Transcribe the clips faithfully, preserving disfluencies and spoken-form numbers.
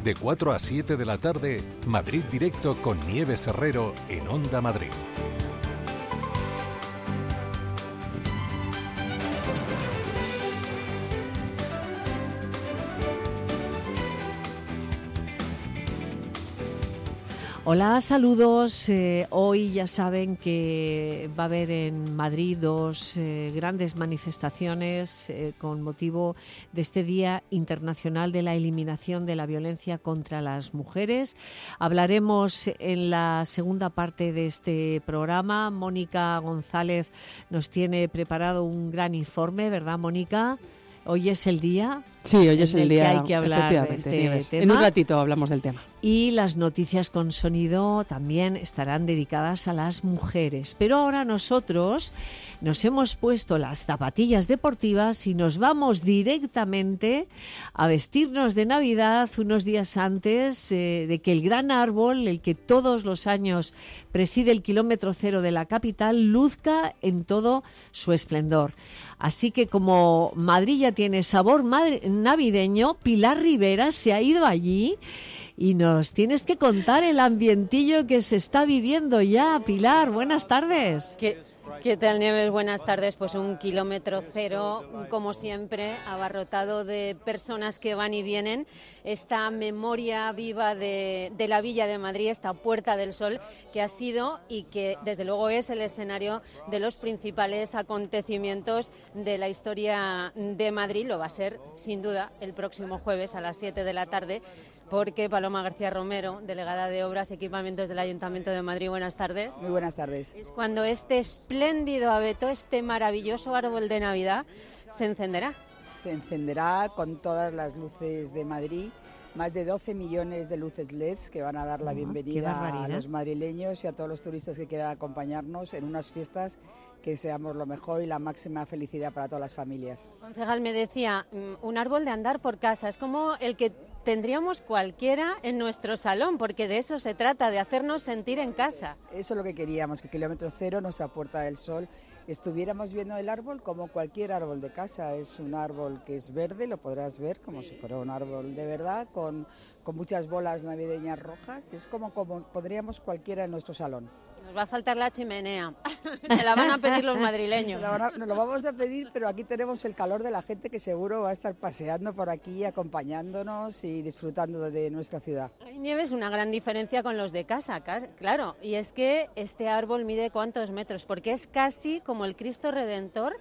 De cuatro a siete de la tarde, Madrid Directo con Nieves Herrero en Onda Madrid. Hola, saludos. Eh, hoy ya saben que va a haber en Madrid dos eh, grandes manifestaciones eh, con motivo de este Día Internacional de la Eliminación de la Violencia contra las Mujeres. Hablaremos en la segunda parte de este programa. Mónica González nos tiene preparado un gran informe, ¿verdad, Mónica? Hoy es el día. Sí, hoy es el día. Que hay que hablar de este Nieves. tema. En un ratito hablamos del tema. Y las noticias con sonido también estarán dedicadas a las mujeres. Pero ahora nosotros nos hemos puesto las zapatillas deportivas y nos vamos directamente a vestirnos de Navidad unos días antes eh, de que el gran árbol, el que todos los años preside el kilómetro cero de la capital, luzca en todo su esplendor. Así que como Madrid ya tiene sabor madri- navideño, Pilar Rivera se ha ido allí y nos tienes que contar el ambientillo que se está viviendo ya. Pilar, buenas tardes. ¿Qué, qué tal, Nieves? Buenas tardes. Pues un kilómetro cero, como siempre, abarrotado de personas que van y vienen. Esta memoria viva de, de la Villa de Madrid, esta Puerta del Sol, que ha sido y que desde luego es el escenario de los principales acontecimientos de la historia de Madrid. Lo va a ser, sin duda, el próximo jueves a las siete de la tarde, porque Paloma García Romero, delegada de Obras y Equipamientos del Ayuntamiento de Madrid, buenas tardes. Muy buenas tardes. Es cuando este espléndido abeto, este maravilloso árbol de Navidad, se encenderá. Se encenderá con todas las luces de Madrid, más de doce millones de luces L E Ds que van a dar la Oh, bienvenida a los madrileños y a todos los turistas que quieran acompañarnos en unas fiestas que seamos lo mejor y la máxima felicidad para todas las familias. Concejal, me decía, un árbol de andar por casa, es como el que tendríamos cualquiera en nuestro salón, porque de eso se trata, de hacernos sentir en casa. Eso es lo que queríamos, que Kilómetro Cero, nuestra Puerta del Sol, estuviéramos viendo el árbol como cualquier árbol de casa. Es un árbol que es verde, lo podrás ver como si fuera un árbol de verdad, con, con muchas bolas navideñas rojas. Es como, como podríamos cualquiera en nuestro salón. Nos va a faltar la chimenea, se la van a pedir los madrileños. A, nos lo vamos a pedir, pero aquí tenemos el calor de la gente que seguro va a estar paseando por aquí, acompañándonos y disfrutando de nuestra ciudad. Hay, Nieves, una gran diferencia con los de casa, claro, y es que este árbol mide ¿cuántos metros? Porque es casi como el Cristo Redentor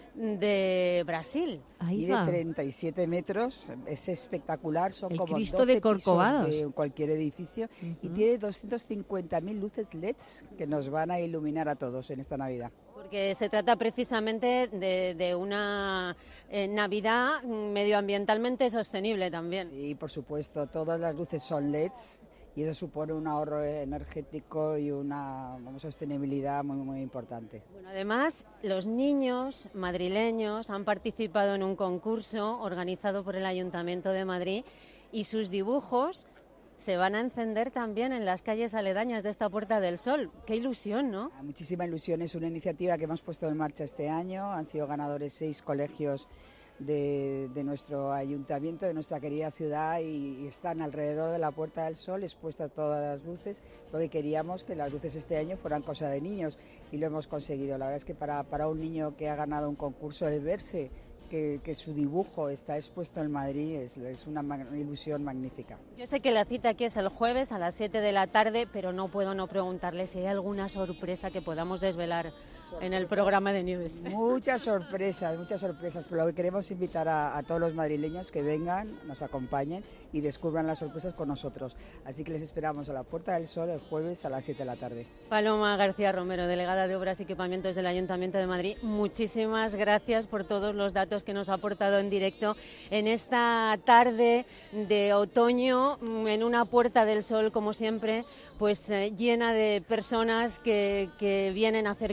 de Brasil. Ahí mide treinta y siete metros, es espectacular, son el como Cristo doce de Corcovados pisos de cualquier edificio. Uh-huh. Y tiene doscientas cincuenta mil luces L E Ds que nos van a iluminar a todos en esta Navidad. Porque se trata precisamente de, de una eh, Navidad medioambientalmente sostenible también. Sí, por supuesto, todas las luces son L E Ds. Y eso supone un ahorro energético y una vamos, sostenibilidad muy, muy importante. Bueno, además, los niños madrileños han participado en un concurso organizado por el Ayuntamiento de Madrid y sus dibujos se van a encender también en las calles aledañas de esta Puerta del Sol. ¡Qué ilusión!, ¿no? Muchísima ilusión. Es una iniciativa que hemos puesto en marcha este año. Han sido ganadores seis colegios De, de nuestro ayuntamiento, de nuestra querida ciudad, y, y están alrededor de la Puerta del Sol expuestas todas las luces, porque queríamos que las luces este año fueran cosa de niños y lo hemos conseguido. La verdad es que para, para un niño que ha ganado un concurso, el verse que, que su dibujo está expuesto en Madrid es, es una mag- ilusión magnífica. Yo sé que la cita aquí es el jueves a las siete de la tarde, pero no puedo no preguntarle si hay alguna sorpresa que podamos desvelar en el programa de Nieves. Muchas sorpresas, muchas sorpresas, pero lo que queremos es invitar a, a todos los madrileños que vengan, nos acompañen y descubran las sorpresas con nosotros. Así que les esperamos a la Puerta del Sol el jueves a las siete de la tarde. Paloma García Romero, delegada de Obras y Equipamientos del Ayuntamiento de Madrid, muchísimas gracias por todos los datos que nos ha aportado en directo en esta tarde de otoño, en una Puerta del Sol, como siempre, pues eh, llena de personas que, que vienen a hacer compras,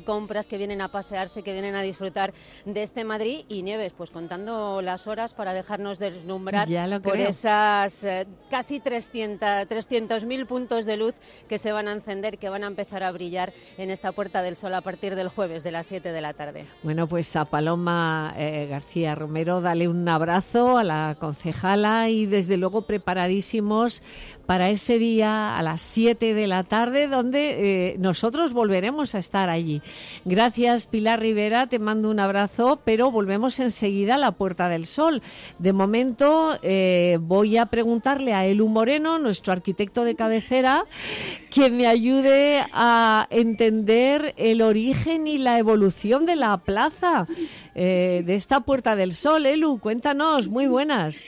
turistas que vienen a pasearse, que vienen a disfrutar de este Madrid. Y Nieves, pues contando las horas para dejarnos deslumbrar por creo. esas eh, casi trescientos mil puntos de luz que se van a encender, que van a empezar a brillar en esta Puerta del Sol a partir del jueves de las siete de la tarde. Bueno, pues a Paloma eh, García Romero, dale un abrazo a la concejala y desde luego preparadísimos para ese día a las siete de la tarde, donde eh, nosotros volveremos a estar allí. Gracias, Pilar Rivera, te mando un abrazo, pero volvemos enseguida a la Puerta del Sol. De momento eh, voy a preguntarle a Elu Moreno, nuestro arquitecto de cabecera, que me ayude a entender el origen y la evolución de la plaza, eh, de esta Puerta del Sol. Elu, cuéntanos, muy buenas.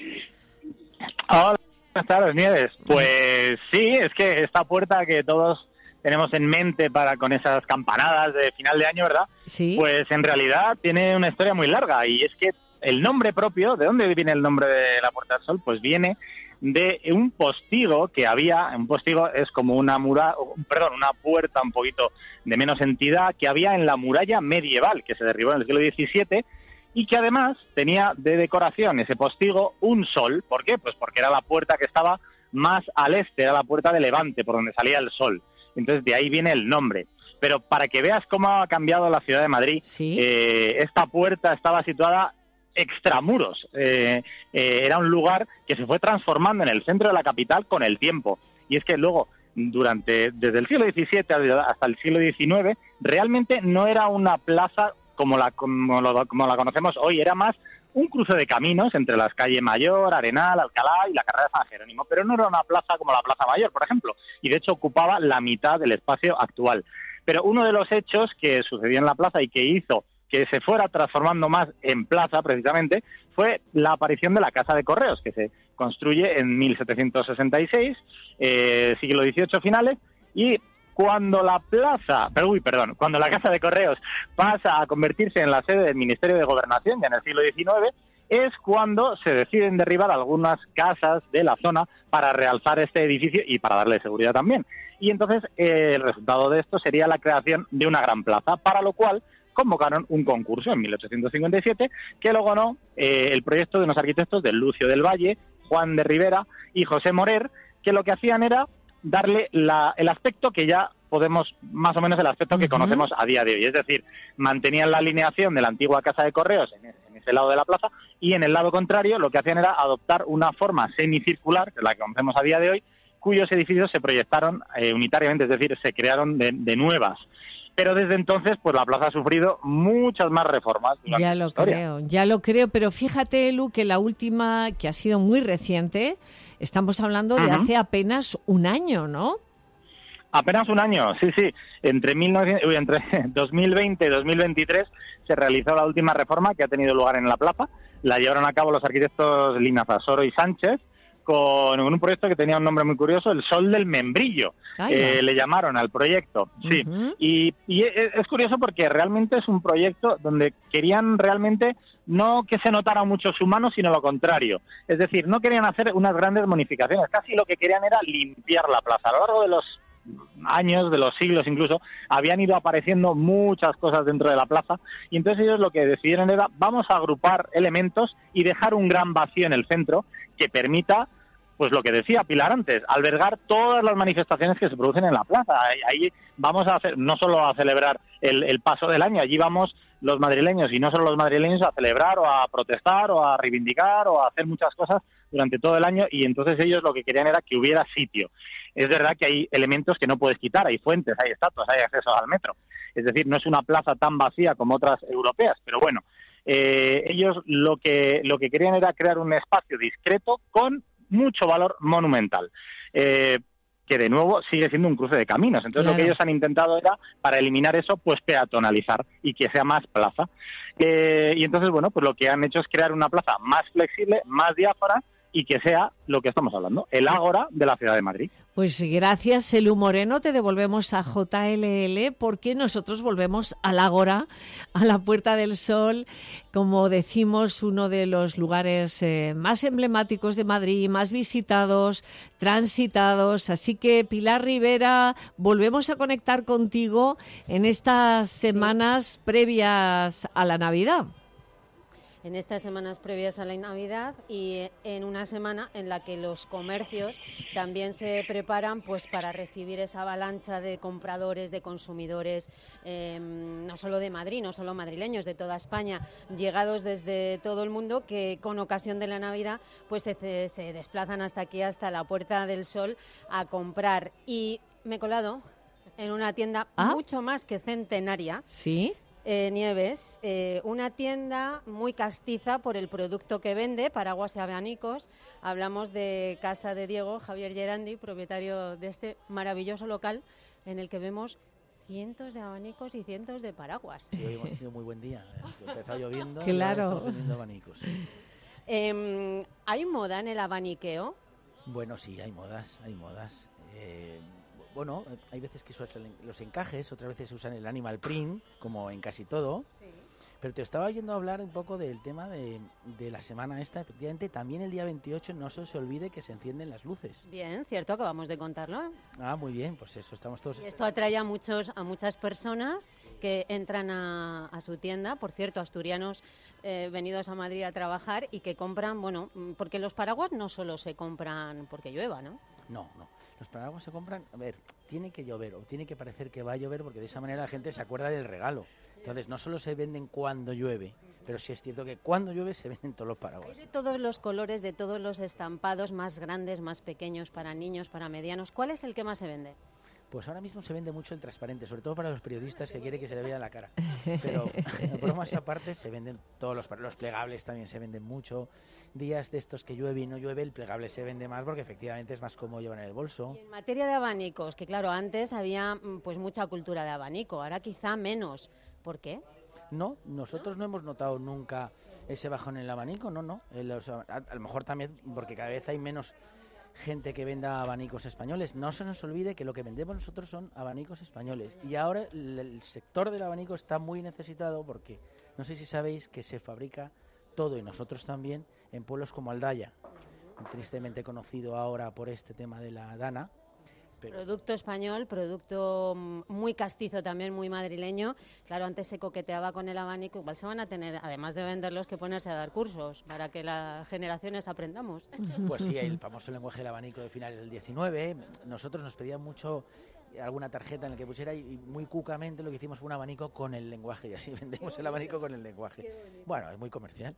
Hola, buenas tardes, Nieves. Pues sí, es que esta puerta que todos tenemos en mente para con esas campanadas de final de año, ¿verdad? Sí. Pues en realidad tiene una historia muy larga, y es que el nombre propio, ¿de dónde viene el nombre de la Puerta del Sol? Pues viene de un postigo que había. Un postigo es como una mura, perdón, una puerta un poquito de menos entidad que había en la muralla medieval, que se derribó en el siglo diecisiete, y que además tenía de decoración ese postigo un sol. ¿Por qué? Pues porque era la puerta que estaba más al este, era la puerta de Levante, por donde salía el sol. Entonces de ahí viene el nombre. Pero para que veas cómo ha cambiado la ciudad de Madrid, ¿sí? eh, esta puerta estaba situada extramuros. Eh, eh, era un lugar que se fue transformando en el centro de la capital con el tiempo. Y es que luego, durante desde el siglo diecisiete hasta el siglo diecinueve, realmente no era una plaza como la, como, lo, como la conocemos hoy, era más un cruce de caminos entre las calles Mayor, Arenal, Alcalá y la carrera de San Jerónimo, pero no era una plaza como la Plaza Mayor, por ejemplo, y de hecho ocupaba la mitad del espacio actual. Pero uno de los hechos que sucedió en la plaza y que hizo que se fuera transformando más en plaza, precisamente, fue la aparición de la Casa de Correos, que se construye en mil setecientos sesenta y seis, eh, siglo dieciocho finales, y cuando la plaza, pero, uy, perdón, cuando la Casa de Correos pasa a convertirse en la sede del Ministerio de Gobernación, ya en el siglo diecinueve, es cuando se deciden derribar algunas casas de la zona para realzar este edificio y para darle seguridad también. Y entonces eh, el resultado de esto sería la creación de una gran plaza, para lo cual convocaron un concurso en mil ochocientos cincuenta y siete que lo ganó eh, el proyecto de unos arquitectos de Lucio del Valle, Juan de Rivera y José Morer, que lo que hacían era darle la, el aspecto que ya podemos, más o menos el aspecto que uh-huh. conocemos a día de hoy. Es decir, mantenían la alineación de la antigua Casa de Correos en, en ese lado de la plaza, y en el lado contrario lo que hacían era adoptar una forma semicircular, que es la que conocemos a día de hoy, cuyos edificios se proyectaron eh, unitariamente, es decir, se crearon de, de nuevas. Pero desde entonces, pues la plaza ha sufrido muchas más reformas. Ya lo creo, ya lo creo, pero fíjate, Elu, que la última, que ha sido muy reciente, estamos hablando de uh-huh. hace apenas un año, ¿no? Apenas un año, sí, sí. Entre, mil novecientos, uy, entre dos mil veinte y dos mil veintitrés se realizó la última reforma que ha tenido lugar en la plaza. La llevaron a cabo los arquitectos Linazasoro y Sánchez, con un proyecto que tenía un nombre muy curioso, el Sol del Membrillo, eh, le llamaron al proyecto, sí. Uh-huh. Y, y es curioso porque realmente es un proyecto donde querían realmente no que se notara mucho su mano, sino lo contrario. Es decir, no querían hacer unas grandes modificaciones, casi lo que querían era limpiar la plaza. A lo largo de los años, de los siglos incluso, habían ido apareciendo muchas cosas dentro de la plaza, y entonces ellos lo que decidieron era, vamos a agrupar elementos y dejar un gran vacío en el centro que permita, pues lo que decía Pilar antes, albergar todas las manifestaciones que se producen en la plaza. Ahí, ahí vamos a hacer, no solo a celebrar el, el paso del año, allí vamos los madrileños, y no solo los madrileños, a celebrar o a protestar o a reivindicar o a hacer muchas cosas durante todo el año, y entonces ellos lo que querían era que hubiera sitio. Es verdad que hay elementos que no puedes quitar, hay fuentes, hay estatuas, hay acceso al metro. Es decir, no es una plaza tan vacía como otras europeas, pero bueno, eh, ellos lo que, lo que querían era crear un espacio discreto con mucho valor monumental, eh, que de nuevo sigue siendo un cruce de caminos. Entonces claro, lo que ellos han intentado era, para eliminar eso, pues peatonalizar y que sea más plaza. Eh, y entonces, bueno, pues lo que han hecho es crear una plaza más flexible, más diáfana y que sea lo que estamos hablando, el Ágora de la ciudad de Madrid. Pues gracias, Elu Moreno, te devolvemos a J L L porque nosotros volvemos al Ágora, a la Puerta del Sol, como decimos, uno de los lugares eh, más emblemáticos de Madrid, más visitados, transitados. Así que, Pilar Rivera, volvemos a conectar contigo en estas semanas sí. previas a la Navidad. En estas semanas previas a la Navidad y en una semana en la que los comercios también se preparan pues para recibir esa avalancha de compradores, de consumidores, eh, no solo de Madrid, no solo madrileños, de toda España, llegados desde todo el mundo, que con ocasión de la Navidad pues se, se desplazan hasta aquí, hasta la Puerta del Sol, a comprar. Y me he colado en una tienda ¿Ah? mucho más que centenaria. ¿Sí? Eh, Nieves, eh, una tienda muy castiza por el producto que vende, paraguas y abanicos. Hablamos de Casa de Diego, Javier Gerandi, propietario de este maravilloso local en el que vemos cientos de abanicos y cientos de paraguas. Y hoy hemos tenido muy buen día. Empezó lloviendo claro. y ahora estamos vendiendo abanicos. Eh, ¿Hay moda en el abaniqueo? Bueno, sí, hay modas, hay modas. Eh, Bueno, hay veces que se usan los encajes, otras veces se usan el animal print, como en casi todo. Sí. Pero te estaba oyendo hablar un poco del tema de, de la semana esta. Efectivamente, también el día veintiocho no se os olvide que se encienden las luces. Bien, cierto, acabamos de contarlo. Ah, muy bien, pues eso, estamos todos... Y esto atrae a, muchos, a muchas personas que entran a, a su tienda, por cierto, asturianos eh, venidos a Madrid a trabajar y que compran, bueno, porque los paraguas no solo se compran porque llueva, ¿no? No, no. Los paraguas se compran, a ver, tiene que llover o tiene que parecer que va a llover porque de esa manera la gente se acuerda del regalo. Entonces, no solo se venden cuando llueve, pero sí es cierto que cuando llueve se venden todos los paraguas. Hay de todos los colores, de todos los estampados, más grandes, más pequeños, para niños, para medianos. ¿Cuál es el que más se vende? Pues ahora mismo se vende mucho el transparente, sobre todo para los periodistas que quieren que se le vea la cara. Pero, bromas aparte, se venden todos los, los plegables también se venden mucho. Días de estos que llueve y no llueve, el plegable se vende más porque efectivamente es más cómodo llevar en el bolso. Y en materia de abanicos, que claro, antes había pues mucha cultura de abanico, ahora quizá menos. ¿Por qué? No, nosotros no, no hemos notado nunca ese bajón en el abanico, no, no. El, o sea, a, a lo mejor también porque cada vez hay menos gente que venda abanicos españoles. No se nos olvide que lo que vendemos nosotros son abanicos españoles. Y ahora el, el sector del abanico está muy necesitado porque no sé si sabéis que se fabrica todo, y nosotros también, en pueblos como Aldaya, tristemente conocido ahora por este tema de la Dana. Pero... Producto español, producto muy castizo también, muy madrileño. Claro, antes se coqueteaba con el abanico, igual se van a tener, además de venderlos, que ponerse a dar cursos para que las generaciones aprendamos. Pues sí, el famoso lenguaje del abanico de finales del diecinueve. Nosotros nos pedían mucho alguna tarjeta en la que pusiera, y muy cucamente lo que hicimos fue un abanico con el lenguaje, y así vendemos el abanico con el lenguaje. Bueno, es muy comercial.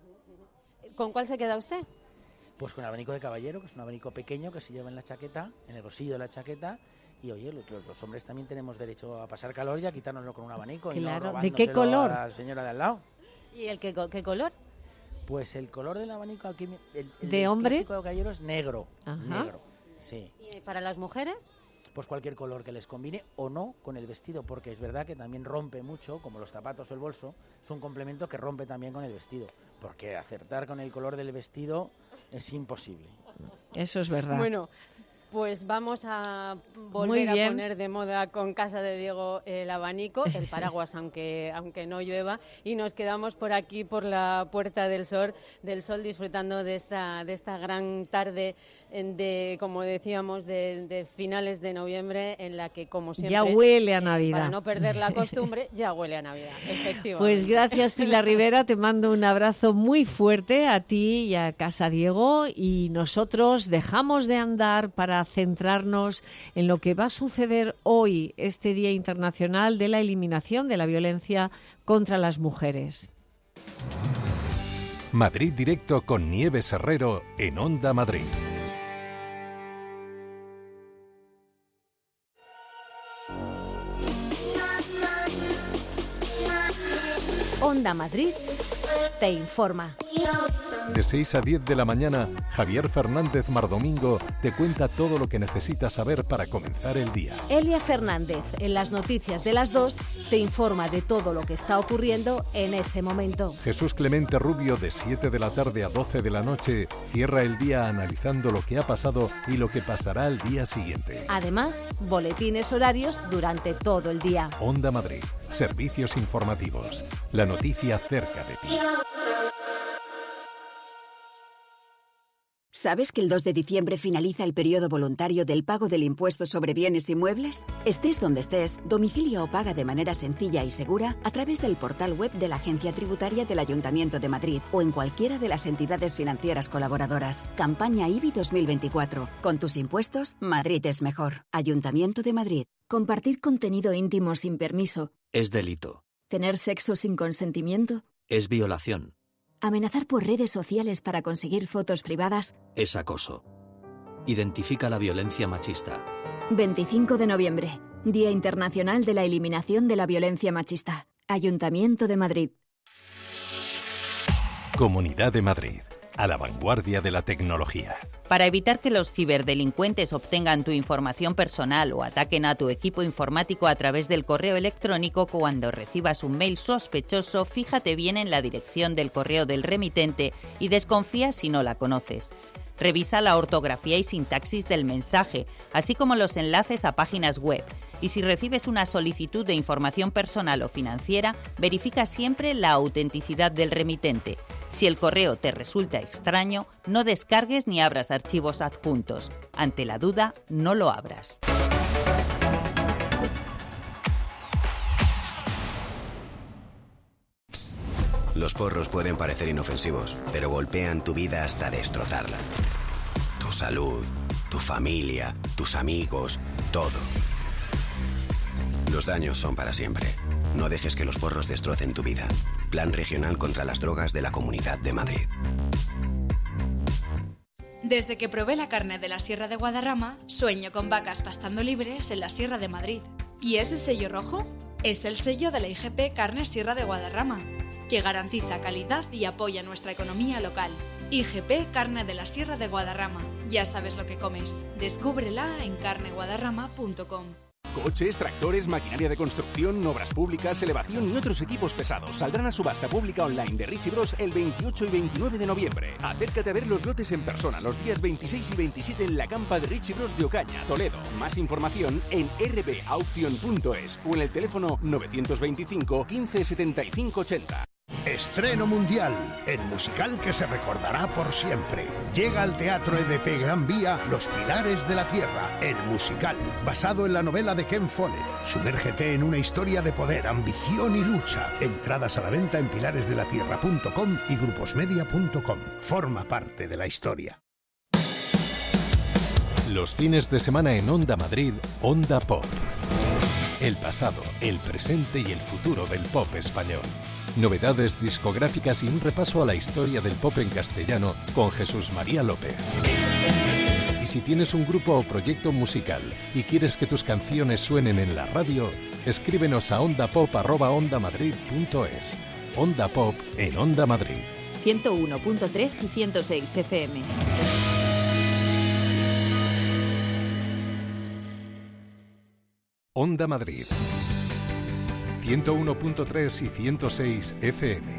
¿Con cuál se queda usted? Pues con el abanico de caballero, que es un abanico pequeño que se lleva en la chaqueta, en el bolsillo de la chaqueta. Y oye, los, los hombres también tenemos derecho a pasar calor y a quitárnoslo con un abanico. Claro. Y no ¿De qué color? A la señora de al lado. ¿Y el qué, qué color? Pues el color del abanico aquí, el, el ¿de hombre? clásico de caballero es negro. Ajá. Negro, sí. ¿Y para las mujeres? Pues cualquier color que les combine o no con el vestido, porque es verdad que también rompe mucho, como los zapatos o el bolso, es un complemento que rompe también con el vestido, porque acertar con el color del vestido es imposible. Eso es verdad. Bueno, pues vamos a volver a poner de moda con Casa de Diego el abanico, el paraguas, aunque aunque no llueva, y nos quedamos por aquí, por la Puerta del Sol, del Sol, disfrutando de esta de esta gran tarde de, como decíamos, de, de finales de noviembre, en la que, como siempre, ya huele a Navidad. Para no perder la costumbre, ya huele a Navidad, efectivamente. Pues gracias, Pilar Rivera, te mando un abrazo muy fuerte a ti y a Casa Diego, y nosotros dejamos de andar para centrarnos en lo que va a suceder hoy, este Día Internacional de la Eliminación de la Violencia contra las Mujeres. Madrid Directo con Nieves Herrero en Onda Madrid. Onda Madrid te informa. De seis a diez de la mañana, Javier Fernández Mardomingo te cuenta todo lo que necesitas saber para comenzar el día. Elia Fernández, en las noticias de las dos, te informa de todo lo que está ocurriendo en ese momento. Jesús Clemente Rubio, de siete de la tarde a doce de la noche, cierra el día analizando lo que ha pasado y lo que pasará al día siguiente. Además, boletines horarios durante todo el día. Onda Madrid, servicios informativos. La noticia cerca de ti. ¿Sabes que el dos de diciembre finaliza el periodo voluntario del pago del impuesto sobre bienes inmuebles? Estés donde estés, domicilia o paga de manera sencilla y segura a través del portal web de la Agencia Tributaria del Ayuntamiento de Madrid o en cualquiera de las entidades financieras colaboradoras. Campaña I B I dos mil veinticuatro. Con tus impuestos, Madrid es mejor. Ayuntamiento de Madrid. Compartir contenido íntimo sin permiso es delito. Tener sexo sin consentimiento Es violación. Amenazar por redes sociales para conseguir fotos privadas Es acoso. Identifica la violencia machista. veinticinco de noviembre, Día Internacional de la Eliminación de la Violencia Machista. Ayuntamiento de Madrid. Comunidad de Madrid, a la vanguardia de la tecnología. Para evitar que los ciberdelincuentes obtengan tu información personal o ataquen a tu equipo informático a través del correo electrónico, cuando recibas un mail sospechoso, fíjate bien en la dirección del correo del remitente y desconfía si no la conoces. Revisa la ortografía y sintaxis del mensaje, así como los enlaces a páginas web. Y si recibes una solicitud de información personal o financiera, verifica siempre la autenticidad del remitente. Si el correo te resulta extraño, no descargues ni abras archivos adjuntos. Ante la duda, no lo abras. Los porros pueden parecer inofensivos, pero golpean tu vida hasta destrozarla. Tu salud, tu familia, tus amigos, todo. Los daños son para siempre. No dejes que los porros destrocen tu vida. Plan Regional contra las Drogas de la Comunidad de Madrid. Desde que probé la carne de la Sierra de Guadarrama, sueño con vacas pastando libres en la Sierra de Madrid. ¿Y ese sello rojo? Es el sello de la I G P Carne Sierra de Guadarrama, que garantiza calidad y apoya nuestra economía local. I G P Carne de la Sierra de Guadarrama. Ya sabes lo que comes. Descúbrela en carne guadarrama punto com. Coches, tractores, maquinaria de construcción, obras públicas, elevación y otros equipos pesados saldrán a subasta pública online de Richie Bros el veintiocho y veintinueve de noviembre. Acércate a ver los lotes en persona los días veintiséis y veintisiete en la campa de Richie Bros de Ocaña, Toledo. Más información en r b auction punto es o en el teléfono novecientos veinticinco quince setenta y cinco ochenta. Estreno mundial, el musical que se recordará por siempre. Llega al Teatro E D P Gran Vía Los Pilares de la Tierra, el musical, basado en la novela de Ken Follett. Sumérgete en una historia de poder, ambición y lucha. Entradas a la venta en pilares de la tierra punto com y gruposmedia punto com. Forma parte de la historia. Los fines de semana en Onda Madrid, Onda Pop. El pasado, el presente y el futuro del pop español. Novedades discográficas y un repaso a la historia del pop en castellano con Jesús María López. Y si tienes un grupo o proyecto musical y quieres que tus canciones suenen en la radio, escríbenos a ondapop arroba ondamadrid punto es. Onda Pop en Onda Madrid. ciento uno punto tres y ciento seis F M. Onda Madrid. ciento uno punto tres y ciento seis F M.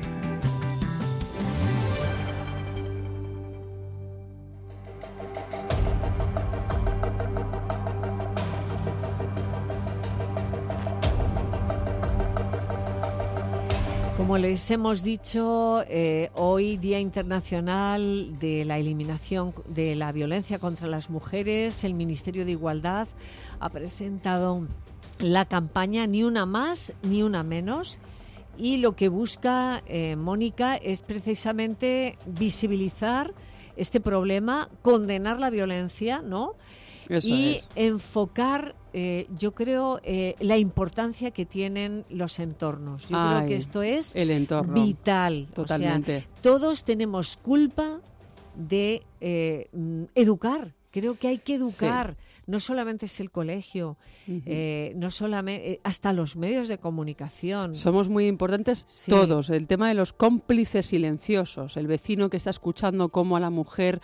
Como les hemos dicho, eh, hoy Día Internacional de la Eliminación de la Violencia contra las Mujeres, el Ministerio de Igualdad ha presentado la campaña Ni una más, ni una menos, y lo que busca eh, Mónica es precisamente visibilizar este problema, condenar la violencia, ¿no? Eso y es. enfocar, eh, yo creo, eh, la importancia que tienen los entornos. Yo Ay, creo que esto es el entorno. vital. Totalmente. O sea, todos tenemos culpa de eh, educar Creo que hay que educar. Sí. No solamente es el colegio, uh-huh. eh, no solamente, eh, hasta los medios de comunicación. Somos muy importantes sí. todos. El tema de los cómplices silenciosos, el vecino que está escuchando cómo a la mujer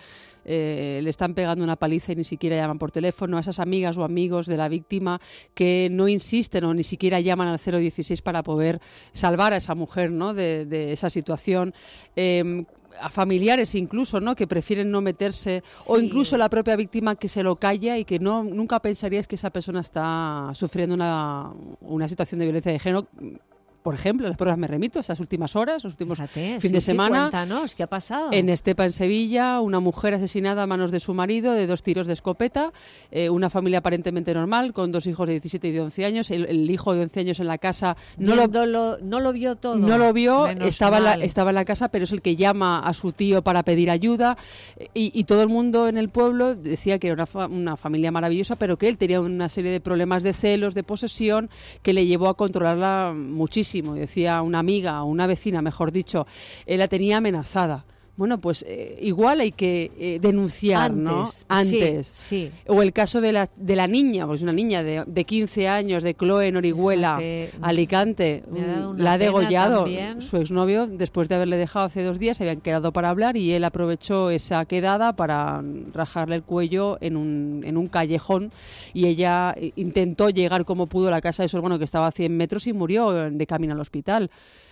eh, le están pegando una paliza y ni siquiera llaman por teléfono, a esas amigas o amigos de la víctima que no insisten o ni siquiera llaman al cero dieciséis para poder salvar a esa mujer, ¿no?, de, de esa situación. Eh, a familiares incluso, ¿no?, que prefieren no meterse, sí. o incluso la propia víctima que se lo calla y que no nunca pensarías que esa persona está sufriendo una, una situación de violencia de género. Por ejemplo, las pruebas me remito, estas últimas horas, los últimos Fíjate, fin sí, de sí, semana. Cuéntanos, ¿qué ha pasado? En Estepa, en Sevilla, una mujer asesinada a manos de su marido de dos tiros de escopeta, eh, una familia aparentemente normal, con dos hijos de diecisiete y de once años, el, el hijo de once años en la casa no lo, lo, no lo vio todo. No lo vio, estaba en, la, estaba en la casa, pero es el que llama a su tío para pedir ayuda, y, y todo el mundo en el pueblo decía que era una, fa, una familia maravillosa, pero que él tenía una serie de problemas de celos, de posesión, que le llevó a controlarla muchísimo. Y decía una amiga o una vecina, mejor dicho, él la tenía amenazada. Bueno, pues eh, igual hay que eh, denunciar, Antes, ¿no? Antes. Sí, sí. O el caso de la, de la niña, pues una niña de, de quince años, de Chloe en Orihuela, Fíjate, Alicante, la ha degollado también. Su exnovio, después de haberle dejado hace dos días, se habían quedado para hablar y él aprovechó esa quedada para rajarle el cuello en un, en un callejón, y ella intentó llegar como pudo a la casa de su hermano, que estaba a cien metros, y murió de camino al hospital.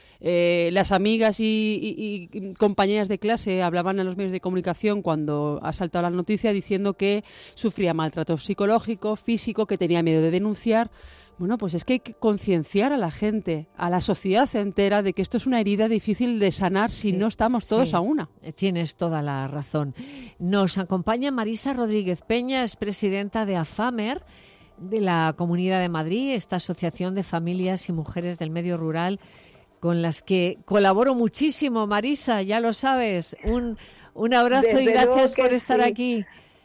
Eh, las amigas y, y, y compañeras de clase hablaban a los medios de comunicación cuando ha saltado la noticia, diciendo que sufría maltrato psicológico, físico, que tenía miedo de denunciar. Bueno, pues es que hay que concienciar a la gente, a la sociedad entera, de que esto es una herida difícil de sanar si sí, no estamos todos sí. a una. Tienes toda la razón. Nos acompaña Marisa Rodríguez Peña, es presidenta de AFAMER, de la Comunidad de Madrid, esta asociación de familias y mujeres del medio rural, con las que colaboro muchísimo. Marisa, ya lo sabes, un, un abrazo Desde y gracias por estar sí. aquí.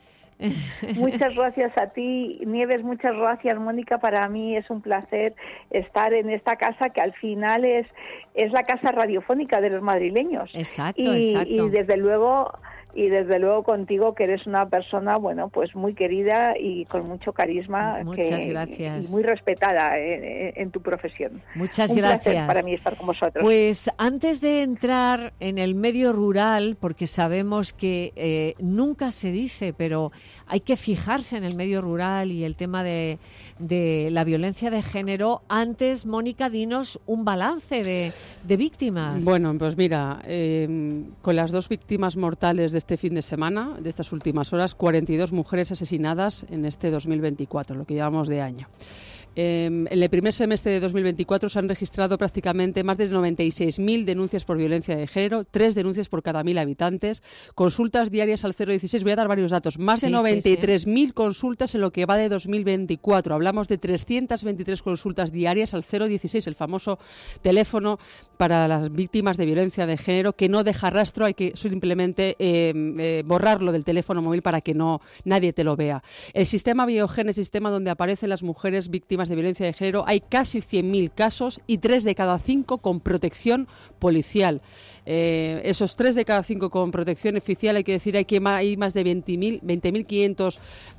Muchas gracias a ti, Nieves, muchas gracias, Mónica. Para mí es un placer estar en esta casa que al final es, es la casa radiofónica de los madrileños. Exacto, y, exacto. Y desde luego... Y desde luego contigo, que eres una persona, bueno, pues muy querida y con mucho carisma. Muchas que, gracias. Y muy respetada en, en tu profesión. Muchas Un gracias. placer para mí estar con vosotros. Pues antes de entrar en el medio rural, porque sabemos que eh, nunca se dice, pero hay que fijarse en el medio rural y el tema de, de la violencia de género. Antes, Mónica, dinos un balance de, de víctimas. Bueno, pues mira, eh, con las dos víctimas mortales de este fin de semana, de estas últimas horas, cuarenta y dos mujeres asesinadas en este dos mil veinticuatro, lo que llevamos de año. Eh, en el primer semestre de dos mil veinticuatro se han registrado prácticamente más de noventa y seis mil denuncias por violencia de género, tres denuncias por cada mil habitantes, consultas diarias al cero dieciséis. Voy a dar varios datos. Más sí, de noventa y tres mil sí, sí. consultas en lo que va de dos mil veinticuatro. Hablamos de trescientas veintitrés consultas diarias al cero dieciséis, el famoso teléfono para las víctimas de violencia de género, que no deja rastro, hay que simplemente eh, eh, borrarlo del teléfono móvil para que no nadie te lo vea. El sistema Biogen, el sistema donde aparecen las mujeres víctimas de violencia de género, hay casi cien mil casos y tres de cada cinco con protección policial. Eh, esos tres de cada cinco con protección oficial, hay que decir, hay que hay más de veinte mil quinientas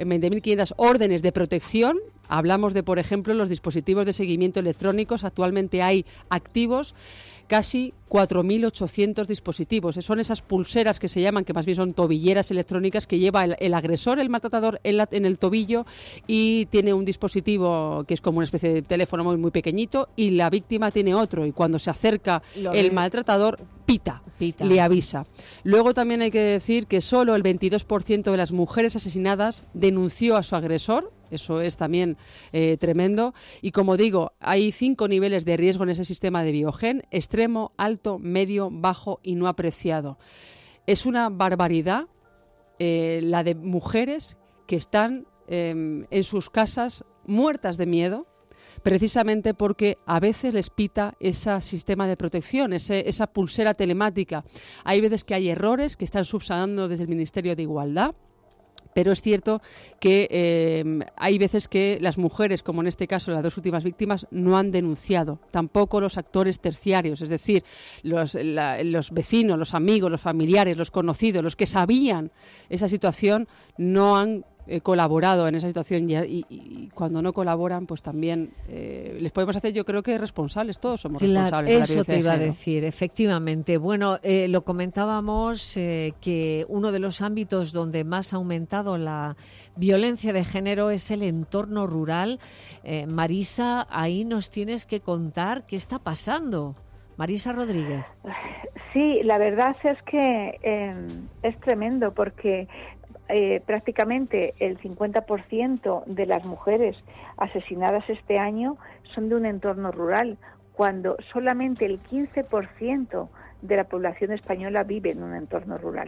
órdenes de protección. Hablamos de, por ejemplo, los dispositivos de seguimiento electrónicos. Actualmente hay activos casi cuatro mil ochocientos dispositivos. Son esas pulseras que se llaman, que más bien son tobilleras electrónicas, que lleva el, el agresor, el maltratador, en, la, en el tobillo, y tiene un dispositivo que es como una especie de teléfono muy, muy pequeñito, y la víctima tiene otro, y cuando se acerca Lo el ve. maltratador, pita, pita, le avisa. Luego también hay que decir que solo el veintidós por ciento de las mujeres asesinadas denunció a su agresor. Eso es también eh, tremendo. Y como digo, hay cinco niveles de riesgo en ese sistema de Biogen: extremo, alto, medio, bajo y no apreciado. Es una barbaridad eh, la de mujeres que están eh, en sus casas muertas de miedo, precisamente porque a veces les pita ese sistema de protección, ese, esa pulsera telemática. Hay veces que hay errores que están subsanando desde el Ministerio de Igualdad, Pero es cierto que eh, hay veces que las mujeres, como en este caso las dos últimas víctimas, no han denunciado. Tampoco los actores terciarios, es decir, los, la, los vecinos, los amigos, los familiares, los conocidos, los que sabían esa situación, no han eh, colaborado en esa situación y, y, y cuando no colaboran, pues también eh, les podemos hacer, yo creo que responsables, todos somos claro, responsables. Eso de la te iba a de decir, efectivamente. Bueno, eh, lo comentábamos eh, que uno de los ámbitos donde más ha aumentado la violencia de género es el entorno rural. Eh, Marisa, ahí nos tienes que contar qué está pasando. Marisa Rodríguez. Sí, la verdad es que eh, es tremendo porque eh, prácticamente el cincuenta por ciento de las mujeres asesinadas este año son de un entorno rural, cuando solamente el quince por ciento de la población española vive en un entorno rural.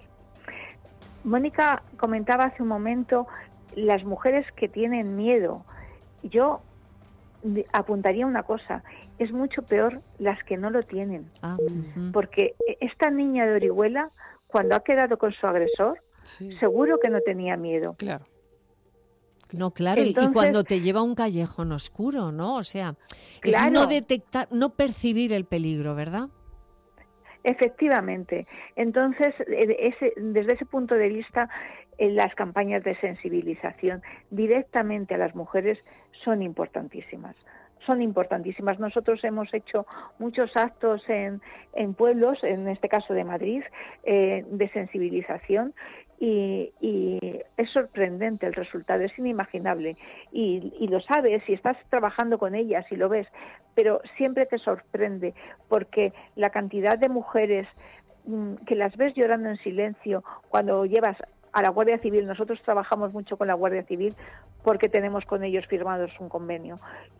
Mónica comentaba hace un momento las mujeres que tienen miedo. Yo apuntaría una cosa, es mucho peor las que no lo tienen. Ah, uh-huh. Porque esta niña de Orihuela, cuando ha quedado con su agresor, sí. seguro que no tenía miedo. Claro. No, claro, Entonces, y cuando te lleva a un callejón oscuro, ¿no? O sea, claro, es no detectar, no percibir el peligro, ¿verdad? Efectivamente. Entonces, ese, desde ese punto de vista, en las campañas de sensibilización directamente a las mujeres son importantísimas. Son importantísimas. Nosotros hemos hecho muchos actos en, en pueblos, en este caso de Madrid, eh, de sensibilización y, y es sorprendente el resultado, es inimaginable. Y, y lo sabes, si estás trabajando con ellas y lo ves, pero siempre te sorprende porque la cantidad de mujeres mmm, que las ves llorando en silencio cuando llevas a la Guardia Civil. Nosotros trabajamos mucho con la Guardia Civil porque tenemos con ellos firmados un convenio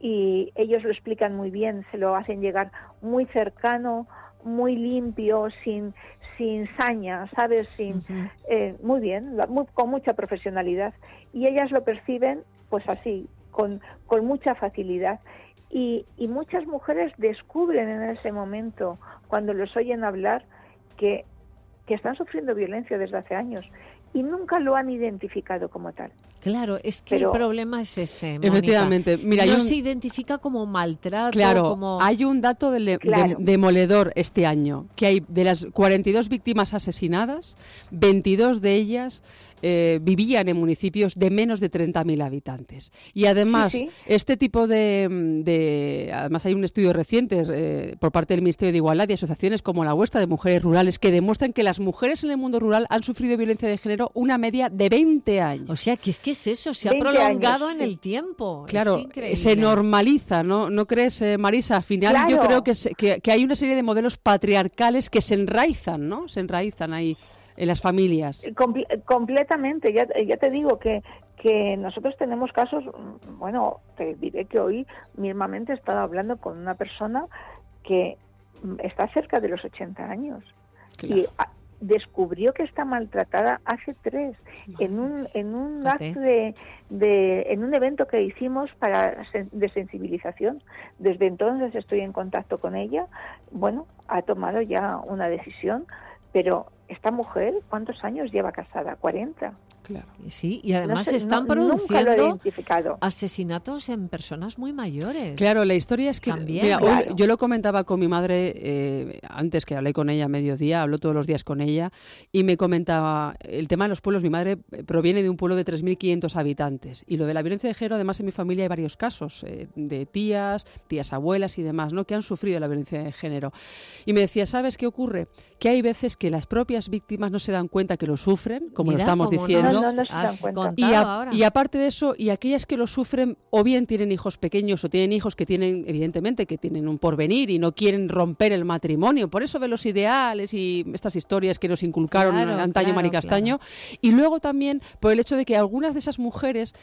y ellos lo explican muy bien, se lo hacen llegar muy cercano, muy limpio, sin sin saña, ¿sabes? Sin uh-huh. eh, muy bien, muy, con mucha profesionalidad y ellas lo perciben pues así, con, con mucha facilidad. Y, y muchas mujeres descubren en ese momento, cuando los oyen hablar, que, que están sufriendo violencia desde hace años y nunca lo han identificado como tal. Claro, es que Pero, el problema es ese, Mónica. Efectivamente. Mira, no un, se identifica como maltrato. Claro, como... hay un dato de, claro. de, demoledor este año, que hay de las cuarenta y dos víctimas asesinadas, veintidós de ellas eh, vivían en municipios de menos de treinta mil habitantes. Y además, sí, sí. este tipo de, de... Además hay un estudio reciente eh, por parte del Ministerio de Igualdad y asociaciones como la vuestra de mujeres rurales que demuestran que las mujeres en el mundo rural han sufrido violencia de género una media de veinte años. O sea, que es que es eso, se ha prolongado años, en el tiempo. Claro, se normaliza, ¿no? ¿No crees, eh, Marisa? Al final claro. yo creo que, se, que, que hay una serie de modelos patriarcales que se enraizan, ¿no? Se enraizan ahí en las familias. Comple- completamente, ya, ya te digo que, que nosotros tenemos casos, bueno, te diré que hoy mismamente he estado hablando con una persona que está cerca de los ochenta años. Claro. Y a, descubrió que está maltratada hace tres en un en un acto de, de en un evento que hicimos para de sensibilización. Desde entonces estoy en contacto con ella. Bueno, ha tomado ya una decisión, pero esta mujer, ¿cuántos años lleva casada? cuarenta. Claro. Sí, y además no sé, se están no, produciendo asesinatos en personas muy mayores. Claro, la historia es que, También, mira, claro. hoy yo lo comentaba con mi madre eh, antes que hablé con ella a mediodía, hablo todos los días con ella y me comentaba el tema de los pueblos. Mi madre proviene de un pueblo de tres mil quinientos habitantes y lo de la violencia de género, además en mi familia hay varios casos eh, de tías, tías abuelas y demás, ¿no? que han sufrido la violencia de género. Y me decía, ¿sabes qué ocurre? Que hay veces que las propias víctimas no se dan cuenta que lo sufren, como Mira, lo estamos como diciendo. No, no, no se dan cuenta. Y, a, y aparte de eso, y aquellas que lo sufren o bien tienen hijos pequeños o tienen hijos que tienen, evidentemente, que tienen un porvenir y no quieren romper el matrimonio. Por eso ven los ideales y estas historias que nos inculcaron claro, antaño claro, Mari Castaño. Claro. Y luego también por el hecho de que algunas de esas mujeres,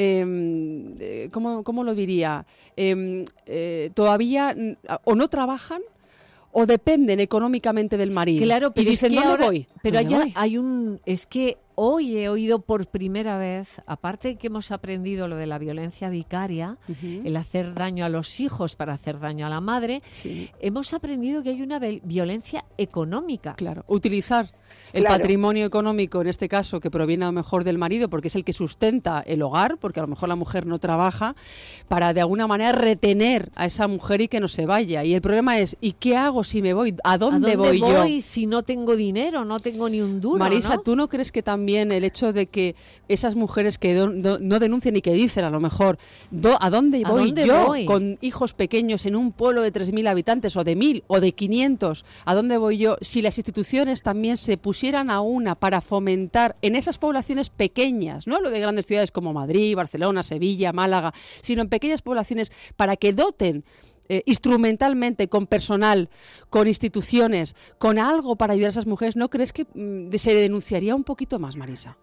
eh, ¿cómo, cómo lo diría? Eh, eh, todavía o no trabajan o dependen económicamente del marido. Claro, pero y dicen, es que ¿dónde ahora, voy? Pero ¿Dónde allá voy? hay un... Es que hoy he oído por primera vez, aparte que hemos aprendido lo de la violencia vicaria, uh-huh. el hacer daño a los hijos para hacer daño a la madre, sí. hemos aprendido que hay una violencia económica. Claro, utilizar el claro. patrimonio económico, en este caso, que proviene a lo mejor del marido, porque es el que sustenta el hogar, porque a lo mejor la mujer no trabaja, para de alguna manera retener a esa mujer y que no se vaya. Y el problema es, ¿y qué hago si me voy? ¿A dónde, ¿A dónde voy, voy yo? si no tengo dinero, no tengo ni un duro? Marisa, ¿no? ¿tú no crees que también el hecho de que esas mujeres que do, do, no denuncian y que dicen a lo mejor, do, ¿a dónde ¿A voy dónde yo voy? Con hijos pequeños en un pueblo de tres mil habitantes o de mil o de quinientos? ¿A dónde voy yo? Si las instituciones también se pusieran a una para fomentar en esas poblaciones pequeñas, no hablo de grandes ciudades como Madrid, Barcelona, Sevilla, Málaga, sino en pequeñas poblaciones para que doten eh, instrumentalmente, con personal, con instituciones, con algo para ayudar a esas mujeres, ¿no crees que mm, se denunciaría un poquito más, Marisa?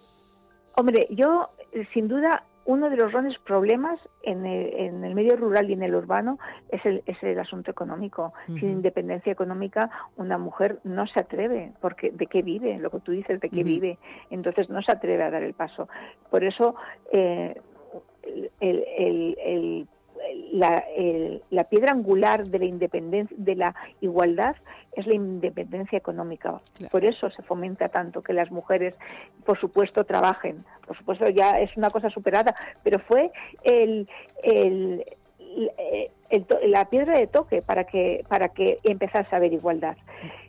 Hombre, yo, sin duda, uno de los grandes problemas en el, en el medio rural y en el urbano es el, es el asunto económico. Uh-huh. Sin independencia económica, una mujer no se atreve, porque ¿de qué vive? Lo que tú dices, ¿de qué uh-huh. vive? Entonces no se atreve a dar el paso. Por eso, eh, el, el, el, el La, el, la piedra angular de la independencia, de la igualdad, es la independencia económica. Claro. Por eso se fomenta tanto que las mujeres, por supuesto, trabajen. Por supuesto, ya es una cosa superada, pero fue el, el, el, el, la piedra de toque para que para que empezase a haber igualdad.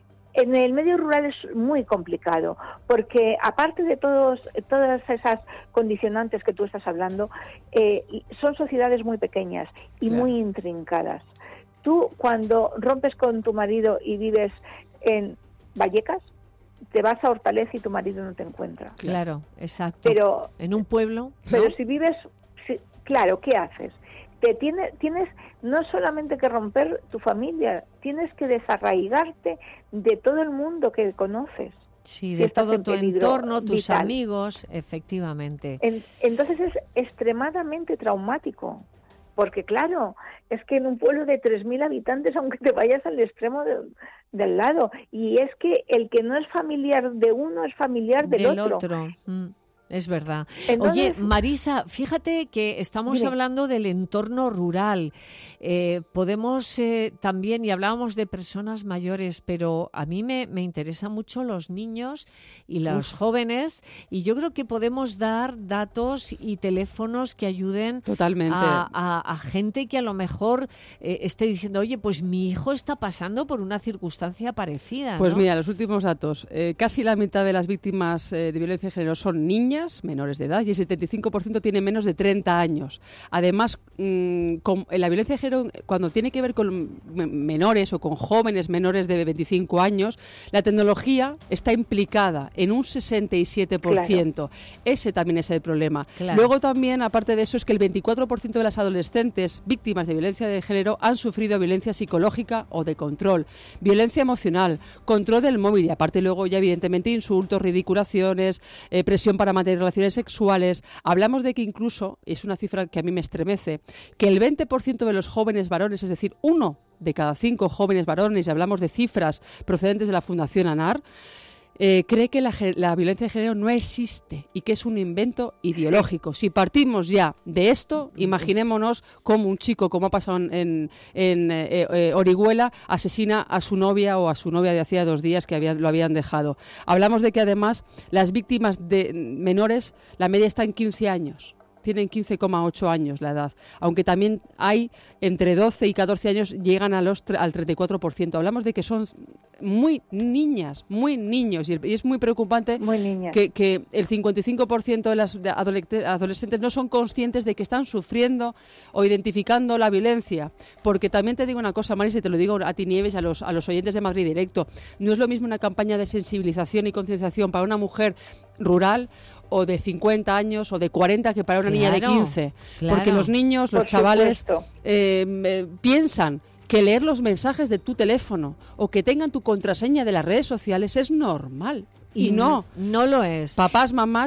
En el medio rural es muy complicado, porque aparte de todos, todas esas condicionantes que tú estás hablando, eh, son sociedades muy pequeñas y claro. muy intrincadas. Tú, cuando rompes con tu marido y vives en Vallecas, te vas a Hortaleza y tu marido no te encuentra. Claro, exacto. Pero, en un pueblo, ¿no? Pero si vives, si, claro, ¿qué haces? Te tiene, tienes no solamente que romper tu familia, tienes que desarraigarte de todo el mundo que conoces. Sí, de todo tu entorno, tus vital. amigos, efectivamente. En, entonces es extremadamente traumático, porque claro, es que en un pueblo de tres mil habitantes, aunque te vayas al extremo de, del lado, y es que el que no es familiar de uno es familiar del, del otro. otro. Mm. Es verdad. Entonces, oye, Marisa, fíjate que estamos dime. hablando del entorno rural. Eh, podemos eh, también, y hablábamos de personas mayores, pero a mí me, me interesan mucho los niños y los Uf. jóvenes, y yo creo que podemos dar datos y teléfonos que ayuden Totalmente. A, a, a gente que a lo mejor eh, esté diciendo, oye, pues mi hijo está pasando por una circunstancia parecida. Pues ¿no? mira, los últimos datos. Eh, casi la mitad de las víctimas eh, de violencia de género son niñas, menores de edad, y el setenta y cinco por ciento tiene menos de treinta años. Además, mmm, con, la violencia de género, cuando tiene que ver con menores o con jóvenes menores de veinticinco años, la tecnología está implicada en un sesenta y siete por ciento. Claro. Ese también es el problema. Claro. Luego también, aparte de eso, es que el veinticuatro por ciento de las adolescentes víctimas de violencia de género han sufrido violencia psicológica o de control, violencia emocional, control del móvil, y aparte luego ya evidentemente insultos, ridiculaciones, eh, presión para mantener de relaciones sexuales. Hablamos de que incluso, es una cifra que a mí me estremece, que el veinte por ciento de los jóvenes varones, es decir, uno de cada cinco jóvenes varones, y hablamos de cifras procedentes de la Fundación ANAR, eh, cree que la, la violencia de género no existe y que es un invento ideológico. Si partimos ya de esto, imaginémonos cómo un chico, como ha pasado en, en, en eh, eh, Orihuela, asesina a su novia o a su novia de hacía dos días que había, lo habían dejado. Hablamos de que además las víctimas de menores, la media está en quince años. Tienen quince coma ocho años la edad, aunque también hay entre doce y catorce años, llegan a los, al treinta y cuatro por ciento. Hablamos de que son muy niñas, muy niños, y es muy preocupante muy que, que el cincuenta y cinco por ciento de las adolescentes no son conscientes de que están sufriendo o identificando la violencia, porque también te digo una cosa, Marisa, y te lo digo a ti, Nieves, a los, a los oyentes de Madrid Directo, no es lo mismo una campaña de sensibilización y concienciación para una mujer rural o de cincuenta años o de cuarenta que para una claro, niña de quince, claro. Porque los niños, los Por chavales eh, eh, piensan que leer los mensajes de tu teléfono o que tengan tu contraseña de las redes sociales es normal y, y no, no lo es. Papás, mamás,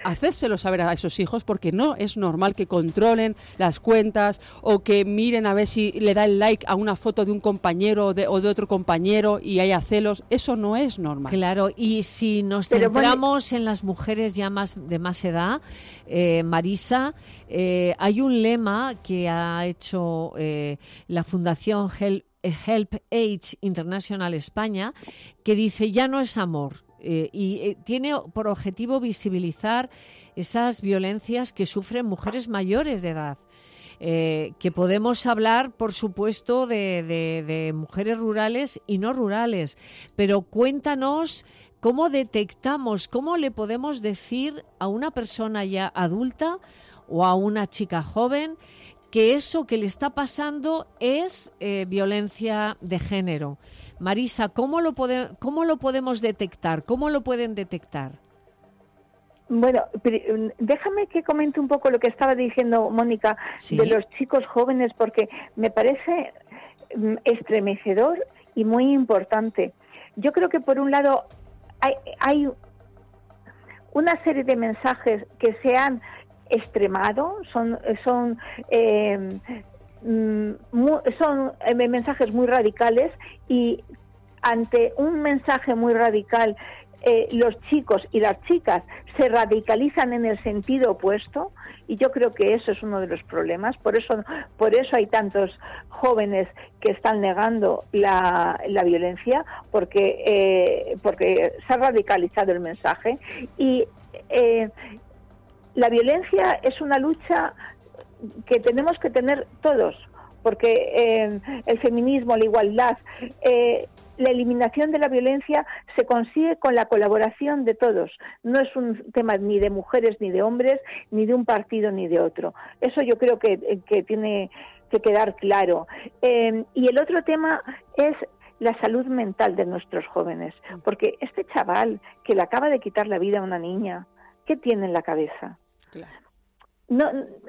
hacérselo saber a esos hijos, porque no es normal que controlen las cuentas o que miren a ver si le da el like a una foto de un compañero de, o de otro compañero y haya celos. Eso no es normal. Claro, y si nos Pero centramos bueno, en las mujeres ya más de más edad, eh, Marisa, eh, hay un lema que ha hecho eh, la Fundación Help, Help Age International España, que dice ya no es amor. Eh, y eh, tiene por objetivo visibilizar esas violencias que sufren mujeres mayores de edad. Eh, que podemos hablar, por supuesto, de, de, de mujeres rurales y no rurales, pero cuéntanos cómo detectamos, cómo le podemos decir a una persona ya adulta o a una chica joven que eso que le está pasando es eh, violencia de género. Marisa, ¿cómo lo, pode- ¿cómo lo podemos detectar? ¿Cómo lo pueden detectar? Bueno, pero, déjame que comente un poco lo que estaba diciendo Mónica ¿Sí? de los chicos jóvenes, porque me parece mm, estremecedor y muy importante. Yo creo que por un lado hay, hay una serie de mensajes que se han extremado, son son eh, muy, son eh, mensajes muy radicales, y ante un mensaje muy radical eh, los chicos y las chicas se radicalizan en el sentido opuesto, y yo creo que eso es uno de los problemas. Por eso por eso hay tantos jóvenes que están negando la, la violencia, porque eh, porque se ha radicalizado el mensaje. Y eh, la violencia es una lucha que tenemos que tener todos, porque eh, el feminismo, la igualdad, eh, la eliminación de la violencia se consigue con la colaboración de todos. No es un tema ni de mujeres ni de hombres, ni de un partido ni de otro. Eso yo creo que, que tiene que quedar claro. Eh, y el otro tema es la salud mental de nuestros jóvenes, porque este chaval que le acaba de quitar la vida a una niña, ¿qué tiene en la cabeza? Claro. No,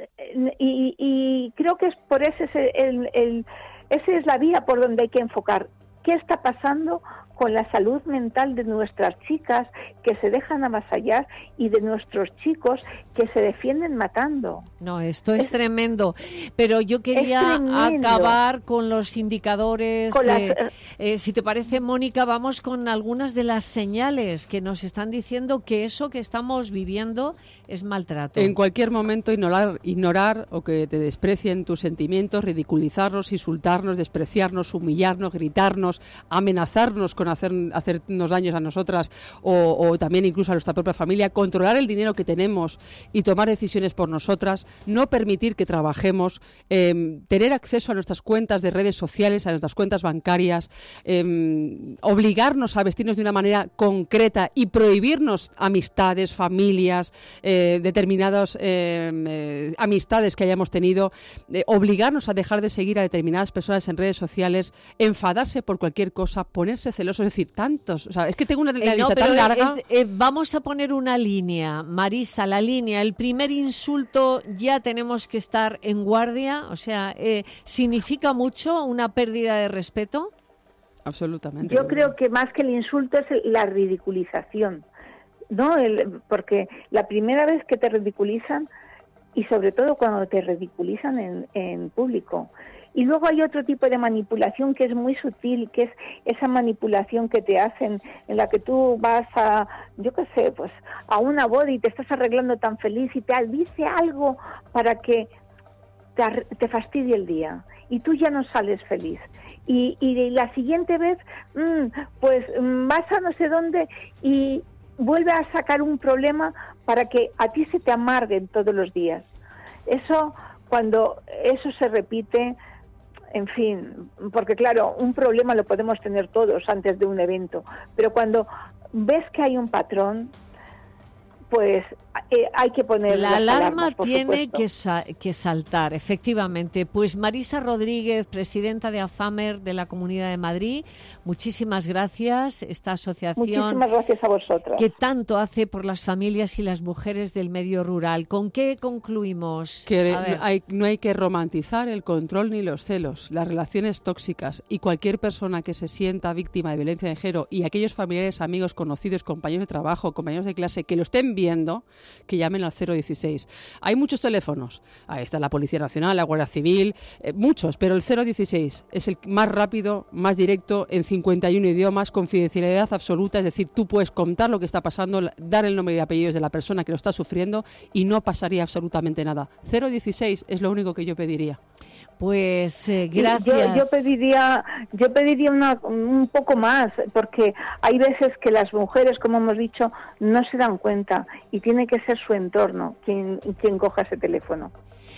y, y creo que es por ese el, el, esa es la vía por donde hay que enfocar. ¿Qué está pasando con la salud mental de nuestras chicas que se dejan avasallar y de nuestros chicos que se defienden matando? No, esto es, es tremendo. Pero yo quería acabar con los indicadores. Con las... eh, eh, si te parece, Mónica, vamos con algunas de las señales que nos están diciendo que eso que estamos viviendo es maltrato. En cualquier momento ignorar, ignorar o que te desprecien tus sentimientos, ridiculizarnos, insultarnos, despreciarnos, humillarnos, gritarnos, amenazarnos con hacer, hacernos daños a nosotras o, o también incluso a nuestra propia familia, controlar el dinero que tenemos y tomar decisiones por nosotras, no permitir que trabajemos, eh, tener acceso a nuestras cuentas de redes sociales, a nuestras cuentas bancarias, eh, obligarnos a vestirnos de una manera concreta y prohibirnos amistades, familias, eh, determinadas eh, eh, amistades que hayamos tenido, eh, obligarnos a dejar de seguir a determinadas personas en redes sociales, enfadarse por cualquier cosa, ponerse celosos, es decir, tantos. O sea, es que tengo una la eh, lista no, tan larga. Es, eh, vamos a poner una línea, Marisa, la línea. El primer insulto ya tenemos que estar en guardia, o sea, eh, ¿significa mucho una pérdida de respeto? Absolutamente. Yo creo que más que el insulto es la ridiculización, ¿no? El, porque la primera vez que te ridiculizan, y sobre todo cuando te ridiculizan en, en público. Y luego hay otro tipo de manipulación que es muy sutil, que es esa manipulación que te hacen, en la que tú vas a, yo qué sé, pues a una boda y te estás arreglando tan feliz y te dice algo para que te, te fastidie el día y tú ya no sales feliz. Y, y la siguiente vez, mmm, pues vas a no sé dónde y vuelve a sacar un problema para que a ti se te amarguen todos los días. Eso, cuando eso se repite, en fin, porque claro, un problema lo podemos tener todos antes de un evento, pero cuando ves que hay un patrón, pues eh, hay que poner la las alarma alarmas, por tiene supuesto. que, sa- que saltar, efectivamente. Pues Marisa Rodríguez, presidenta de AFAMER de la Comunidad de Madrid, muchísimas gracias. Esta asociación Muchísimas gracias a vosotros. que tanto hace por las familias y las mujeres del medio rural. ¿Con qué concluimos? Que A ver. hay, no hay que romantizar el control ni los celos, las relaciones tóxicas, y cualquier persona que se sienta víctima de violencia de género y aquellos familiares, amigos, conocidos, compañeros de trabajo, compañeros de clase que lo estén viendo, que llamen al cero dieciséis. Hay muchos teléfonos, ahí está la Policía Nacional, la Guardia Civil, eh, muchos, pero el cero dieciséis es el más rápido, más directo, en cincuenta y uno idiomas, confidencialidad absoluta, es decir, tú puedes contar lo que está pasando, dar el nombre y apellidos de la persona que lo está sufriendo y no pasaría absolutamente nada. cero dieciséis es lo único que yo pediría. Pues eh, gracias. Yo, yo pediría, yo pediría una, un poco más, porque hay veces que las mujeres, como hemos dicho, no se dan cuenta y tiene que ser su entorno quien, quien coja ese teléfono.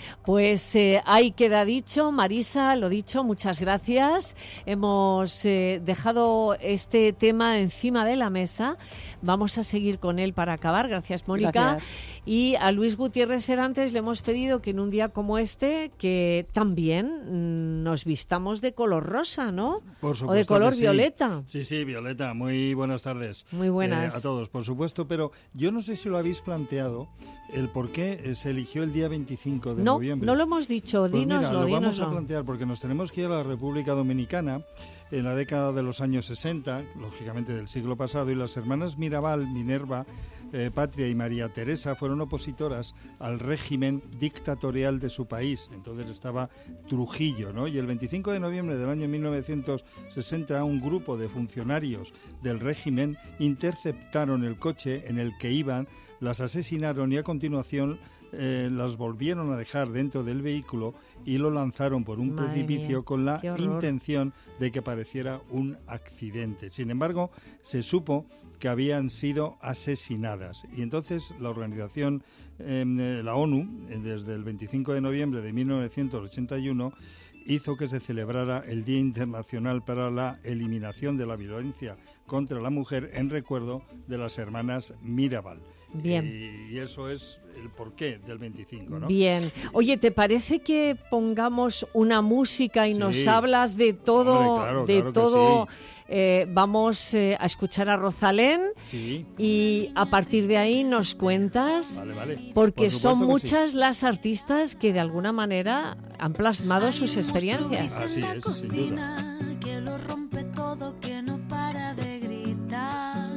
Pues eh, ahí queda dicho, Marisa, lo dicho, muchas gracias. Hemos eh, dejado este tema encima de la mesa. Vamos a seguir con él para acabar. Gracias, Mónica. Gracias. Y a Luis Gutiérrez Serantes le hemos pedido que en un día como este, que también mm, nos vistamos de color rosa, ¿no? Por supuesto. O de color sí. violeta. Sí, sí, violeta. Muy buenas tardes. Muy buenas. Eh, a todos, por supuesto, pero yo no sé si lo habéis planteado, el por qué se eligió el día veinticinco de no, noviembre. No lo hemos dicho, pues dínoslo, mira, lo dínoslo. vamos a plantear porque nos tenemos que ir a la República Dominicana en la década de los años sesenta, lógicamente del siglo pasado, y las hermanas Mirabal, Minerva, eh, Patria y María Teresa fueron opositoras al régimen dictatorial de su país. Entonces estaba Trujillo, ¿no? Y el veinticinco de noviembre del año mil novecientos sesenta, un grupo de funcionarios del régimen interceptaron el coche en el que iban, las asesinaron y a continuación Eh, las volvieron a dejar dentro del vehículo y lo lanzaron por un Madre precipicio mía, con la qué horror. intención de que pareciera un accidente. Sin embargo, se supo que habían sido asesinadas y entonces la organización, eh, la ONU, eh, desde el veinticinco de noviembre de mil novecientos ochenta y uno, hizo que se celebrara el Día Internacional para la Eliminación de la Violencia contra la Mujer en recuerdo de las hermanas Mirabal. Bien. Y, y eso es el porqué del veinticinco, ¿no? Bien. Oye, ¿te parece que pongamos una música y Sí. nos hablas de todo? Hombre, claro, de claro que todo. sí. Eh, vamos eh, a escuchar a Rosalén Sí. y a partir de ahí nos cuentas, Vale, vale. porque Por son supuesto que muchas sí. las artistas que de alguna manera han plasmado sus experiencias. Así es, sin duda. Que lo rompe todo, que no para de gritar.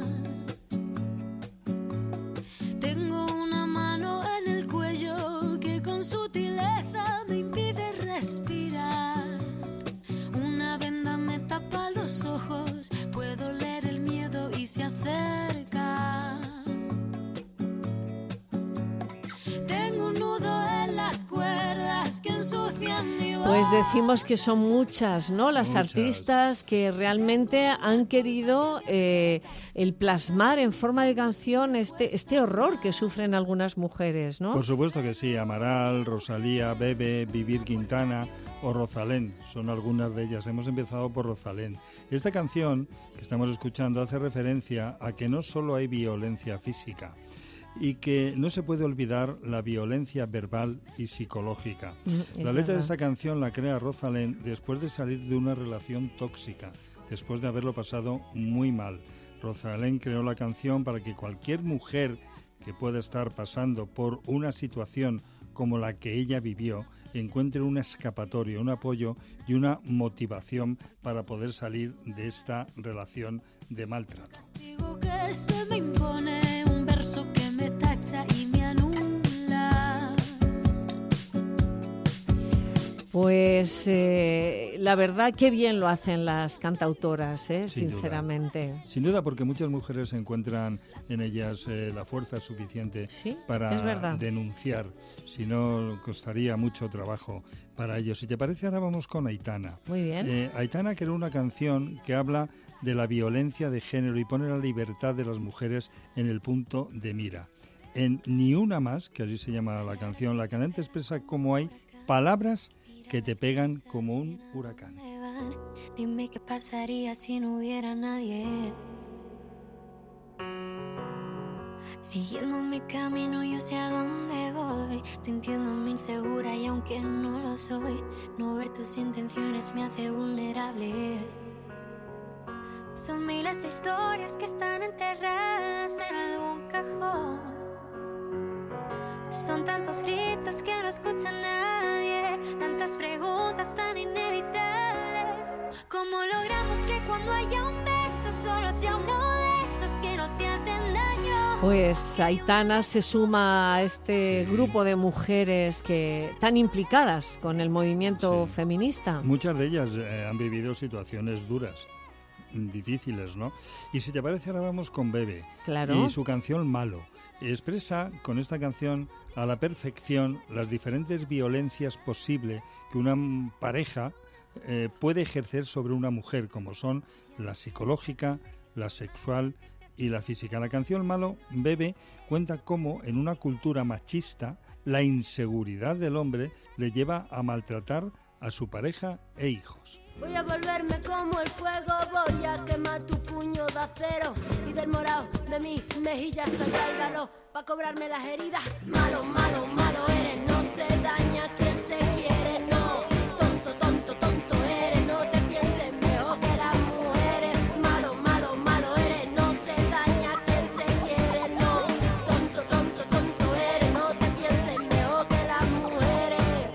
Tengo una mano en el cuello que con sutileza me impide respirar. Una venda me tapa los ojos, puedo leer el miedo y se acerca. Tengo un nudo en las cuerdas que ensucian mi voz. Pues decimos que son muchas, ¿no? Las Muchas. artistas que realmente han querido eh, el plasmar en forma de canción este, este horror que sufren algunas mujeres, ¿no? Por supuesto que sí. Amaral, Rosalía, Bebe, Vivir Quintana o Rosalén son algunas de ellas. Hemos empezado por Rosalén. Esta canción que estamos escuchando hace referencia a que no solo hay violencia física y que no se puede olvidar la violencia verbal y psicológica. Mm, es La letra verdad. de esta canción la crea Rosalén después de salir de una relación tóxica, después de haberlo pasado muy mal. Rosalén creó la canción para que cualquier mujer que pueda estar pasando por una situación como la que ella vivió encuentre una escapatoria, un apoyo y una motivación para poder salir de esta relación de maltrato. Digo que se me impone un verso que me tacha y me anula. Pues eh, la verdad que bien lo hacen las cantautoras, ¿eh? Sin duda. Sinceramente. Sin duda, porque muchas mujeres encuentran en ellas eh, la fuerza suficiente Sí, es para verdad. denunciar, si no costaría mucho trabajo para ellos. Si te parece, ahora vamos con Aitana. Muy bien. Eh, Aitana creó una canción que habla de la violencia de género y pone la libertad de las mujeres en el punto de mira. En Ni una más, que así se llama la canción, la cantante expresa cómo hay palabras que te pegan como un huracán. Dime qué pasaría si no hubiera nadie. Siguiendo mi camino yo sé a dónde voy, sintiéndome insegura y aunque no lo soy, no ver tus intenciones me hace vulnerable. Son miles de historias que están enterradas en algún cajón. Son tantos gritos que no escucha nadie, tantas preguntas tan inevitables. ¿Cómo logramos que cuando haya un beso solo sea uno de esos que no te hacen daño? Pues Aitana se suma a este sí. grupo de mujeres que tan implicadas con el movimiento sí. feminista. Muchas de ellas eh, han vivido situaciones duras, difíciles, ¿no? Y si te parece, ahora vamos con Bebe. Claro. Y su canción Malo. Expresa con esta canción a la perfección las diferentes violencias posibles que una pareja eh, puede ejercer sobre una mujer, como son la psicológica, la sexual y la física. La canción Malo, Bebe, cuenta cómo en una cultura machista la inseguridad del hombre le lleva a maltratar a su pareja e hijos. Voy a volverme como el fuego, voy a quemar tu puño de acero y del morado de mi mejilla saldrá el valor para cobrarme las heridas. Malo, malo, malo eres, no se daña quien se quiere, no. Tonto, tonto, tonto eres, no te pienses mejor que las mujeres. Malo, malo, malo eres, no se daña quien se quiere, no. Tonto, tonto, tonto eres, no te pienses mejor que las mujeres.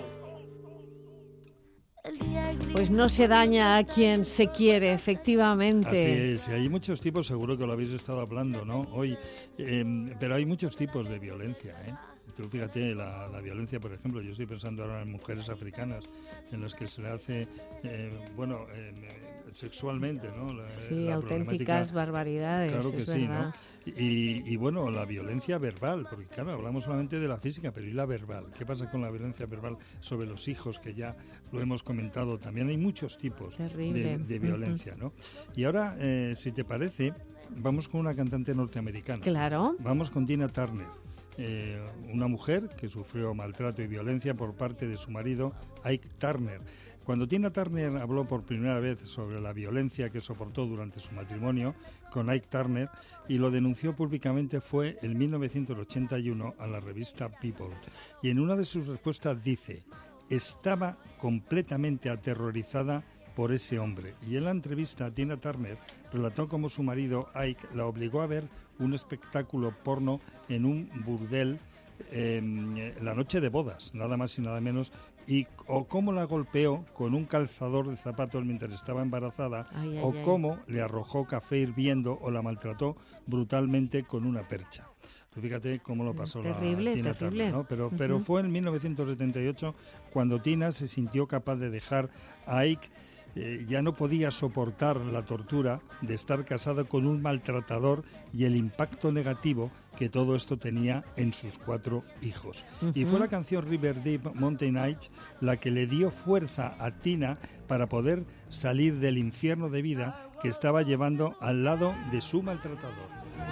El día es gris. Pues no se daña a quien se quiere, efectivamente. Así es, hay muchos tipos, seguro que lo habéis estado hablando, ¿no? Hoy, eh, pero hay muchos tipos de violencia, ¿eh? Tú fíjate, la, la violencia, por ejemplo, yo estoy pensando ahora en mujeres africanas en las que se le hace, eh, bueno, eh, sexualmente, ¿no? La, sí, la auténticas barbaridades, claro que es sí, verdad. ¿no? Y, y bueno, la violencia verbal, porque claro, hablamos solamente de la física, pero ¿y la verbal? ¿Qué pasa con la violencia verbal sobre los hijos, que ya lo hemos comentado? También hay muchos tipos de, de violencia, ¿no? Y ahora, eh, si te parece, vamos con una cantante norteamericana. Claro. Vamos con Tina Turner. Eh, una mujer que sufrió maltrato y violencia por parte de su marido, Ike Turner. Cuando Tina Turner habló por primera vez sobre la violencia que soportó durante su matrimonio con Ike Turner y lo denunció públicamente, fue en mil novecientos ochenta y uno a la revista People. Y en una de sus respuestas dice: estaba completamente aterrorizada por ese hombre. Y en la entrevista, Tina Turner relató cómo su marido Ike la obligó a ver un espectáculo porno en un burdel eh, la noche de bodas, nada más y nada menos, y o cómo la golpeó con un calzador de zapatos mientras estaba embarazada, ay, ay, o ay. cómo le arrojó café hirviendo o la maltrató brutalmente con una percha. Tú fíjate cómo lo pasó terrible, la Tina terrible. Turner, ¿no? Pero, uh-huh. pero fue en mil novecientos setenta y ocho cuando Tina se sintió capaz de dejar a Ike. Eh, ya no podía soportar la tortura de estar casada con un maltratador y el impacto negativo que todo esto tenía en sus cuatro hijos. Uh-huh. Y fue la canción River Deep Mountain Nights la que le dio fuerza a Tina para poder salir del infierno de vida que estaba llevando al lado de su maltratador.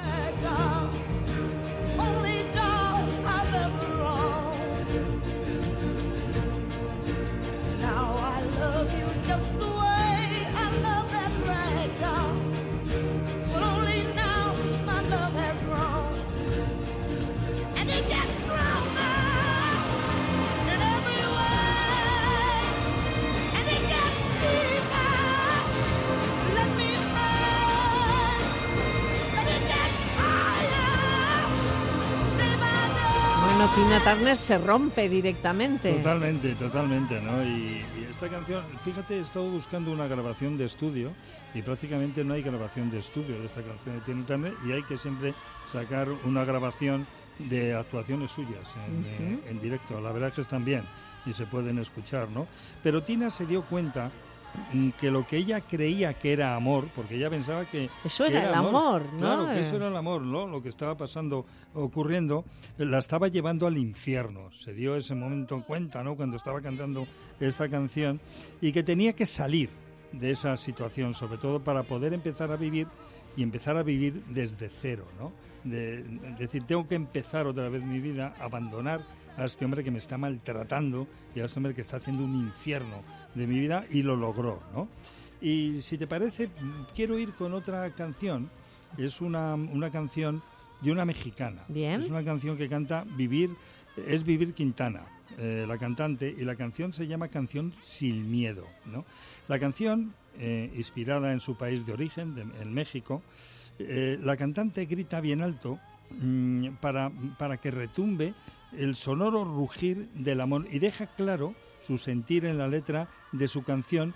Bueno, Tina Turner se rompe directamente. Totalmente, totalmente, ¿no? Y, y esta canción, fíjate, he estado buscando una grabación de estudio y prácticamente no hay grabación de estudio de esta canción de Tina Turner y hay que siempre sacar una grabación de actuaciones suyas en, uh-huh. eh, en directo. La verdad es que están bien y se pueden escuchar, ¿no? Pero Tina se dio cuenta que lo que ella creía que era amor, porque ella pensaba que eso que era, era el amor, amor, ¿no? Claro, que eso era el amor, ¿no? Lo que estaba pasando, ocurriendo, la estaba llevando al infierno. Se dio ese momento cuenta, ¿no? Cuando estaba cantando esta canción y que tenía que salir de esa situación, sobre todo para poder empezar a vivir y empezar a vivir desde cero, ¿no? De, de decir, tengo que empezar otra vez mi vida, abandonar a este hombre que me está maltratando y a este hombre que está haciendo un infierno de mi vida, y lo logró, ¿no? Y si te parece, quiero ir con otra canción. Es una, una canción de una mexicana. Bien. Es una canción que canta Vivir, es Vivir Quintana, eh, la cantante, y la canción se llama Canción Sin Miedo, ¿no? La canción, eh, inspirada en su país de origen, de, en México, eh, la cantante grita bien alto mmm, para, para que retumbe el sonoro rugir del amor y deja claro su sentir en la letra de su canción,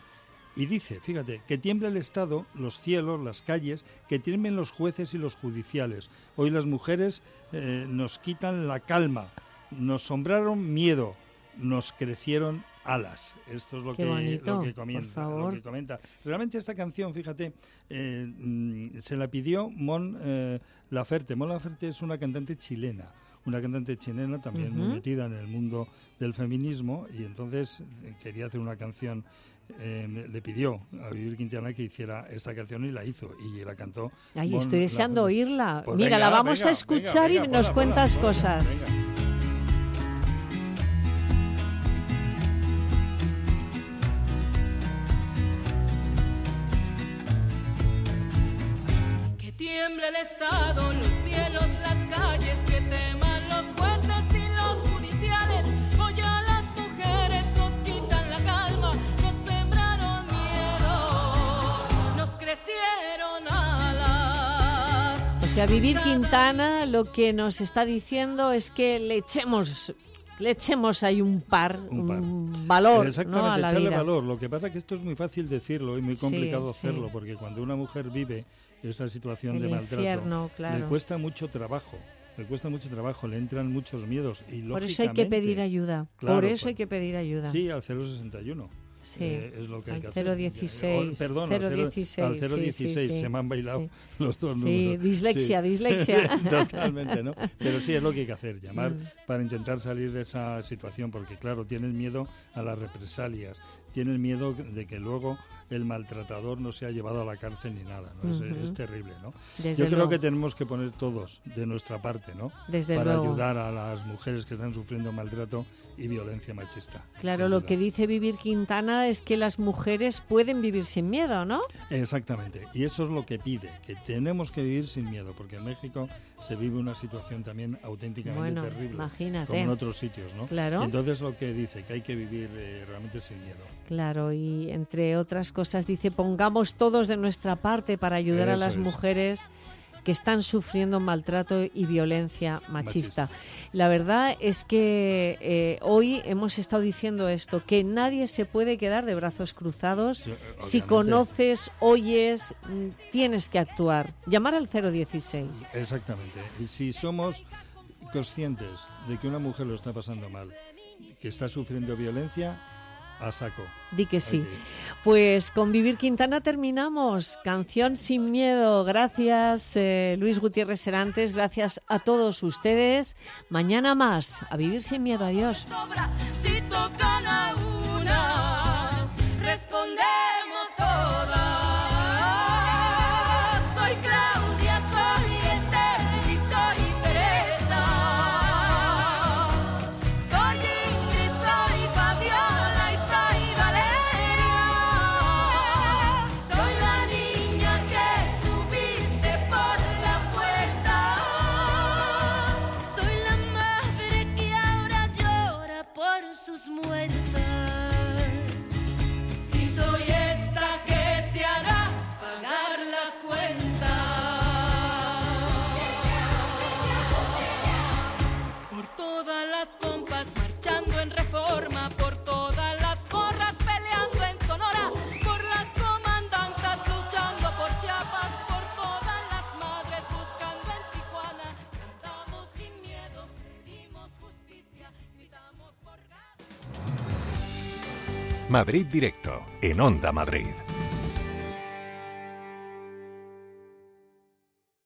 Y dice, fíjate, que tiemble el Estado, los cielos, las calles, que tiemblen los jueces y los judiciales. Hoy las mujeres eh, nos quitan la calma, nos sombraron miedo, nos crecieron alas. Esto es lo, que, bonito, lo, que comenta, lo que comenta. Realmente esta canción, fíjate, eh, mm, se la pidió Mon eh, Laferte. Mon Laferte es una cantante chilena. Una cantante chilena también uh-huh. muy metida en el mundo del feminismo, y entonces eh, quería hacer una canción. Eh, le pidió a Vivir Quintana que hiciera esta canción y la hizo y la cantó. Ay, Mon estoy deseando Laferte. oírla. Pues Mira, venga, la vamos venga, a escuchar venga, venga, y nos ponla, cuentas ponla, cosas. ponla, venga. Tiembla el Estado, los cielos, las calles, que teman los jueces y los judiciales. Hoy a las mujeres nos quitan la calma, nos sembraron miedo, nos crecieron alas. O sea, Vivir Quintana lo que nos está diciendo es que le echemos... Le echemos ahí un par, un, par. un valor, exactamente, ¿no? a la echarle vida. valor. Lo que pasa es que esto es muy fácil decirlo y muy complicado sí, hacerlo, sí. porque cuando una mujer vive esta situación El de maltrato, infierno, claro. le cuesta mucho trabajo. Le cuesta mucho trabajo, le entran muchos miedos y por eso hay que pedir ayuda. Claro, por eso por, hay que pedir ayuda. Sí, al cero sesenta y uno. Sí, eh, es lo que hay al que cero hacer. dieciséis. Perdón, cero al cero dieciséis, dieciséis sí, sí, se me han bailado sí. los dos sí, números. Dislexia, sí, dislexia. Totalmente, ¿no? Pero sí es lo que hay que hacer, llamar mm. para intentar salir de esa situación, porque claro, tienen miedo a las represalias, tienen miedo de que luego el maltratador no sea llevado a la cárcel ni nada, ¿no? Uh-huh. es, es terrible, ¿no? Desde Yo creo luego. que tenemos que poner todos de nuestra parte, ¿no? Desde para luego. ayudar a las mujeres que están sufriendo maltrato y violencia machista. Claro, lo que dice Vivir Quintana es que las mujeres pueden vivir sin miedo, ¿no? Exactamente, y eso es lo que pide, que tenemos que vivir sin miedo, porque en México se vive una situación también auténticamente bueno, terrible, imagínate. como en otros sitios, ¿no? Claro. Y entonces lo que dice, que hay que vivir eh, realmente sin miedo. Claro, y entre otras cosas dice, pongamos todos de nuestra parte para ayudar Eso a las es. mujeres que están sufriendo maltrato y violencia machista. Machista. La verdad es que eh, hoy hemos estado diciendo esto, que nadie se puede quedar de brazos cruzados. Sí, si obviamente. conoces, oyes, mm, tienes que actuar. Llamar al cero dieciséis. Exactamente. Y si somos conscientes de que una mujer lo está pasando mal, que está sufriendo violencia, a saco. Di que sí. Okay. Pues con Vivir Quintana terminamos. Canción sin miedo. Gracias, eh, Luis Gutiérrez Serantes. Gracias a todos ustedes. Mañana más. A vivir sin miedo. Adiós. Si tocan a una, respondemos todas. Soy Claudia, soy Esther y soy Teresa. Soy Ingrid, soy Fabiola y soy Valeria. Soy la niña que subiste por la fuerza. Soy la madre que ahora llora por sus muertas. Y soy esta que te hará pagar las cuentas. Por todas las compas marchando en Reforma, por todas las porras peleando en Sonora, por las comandantas luchando por Chiapas, por todas las madres buscando en Tijuana. Cantamos sin miedo, pedimos justicia, gritamos por... Madrid Directo, en Onda Madrid.